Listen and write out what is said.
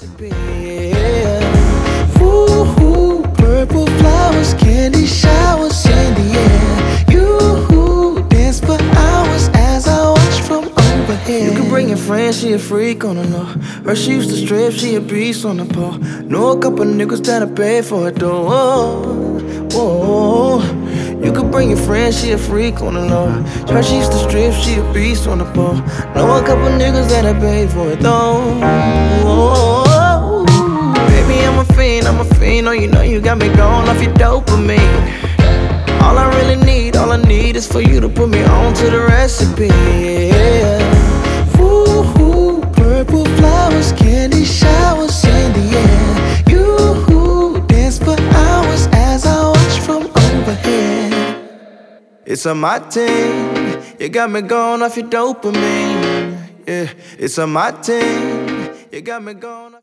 recipe. Yeah. Ooh, purple flowers, candy showers in the air. You dance for hours as I watch from overhead. You can bring your friend, she a freak on the low. Her she used to strip, she a beast on the pole. Know a couple niggas that'll pay for it though. Whoa, whoa. You could bring your friend, she a freak on the low. Her she used to strip, she a beast on the pole. Know a couple niggas that'll pay for it though. Whoa. Baby, I'm a fiend, oh you know you got me going off your dopamine. All I need is for you to put me on to the recipe. Yeah. Ooh, purple flowers, candy showers in the air. You dance for hours as I watch from overhead. It's a my thing, you got me going off your dopamine. Yeah, it's a my thing, you got me going off.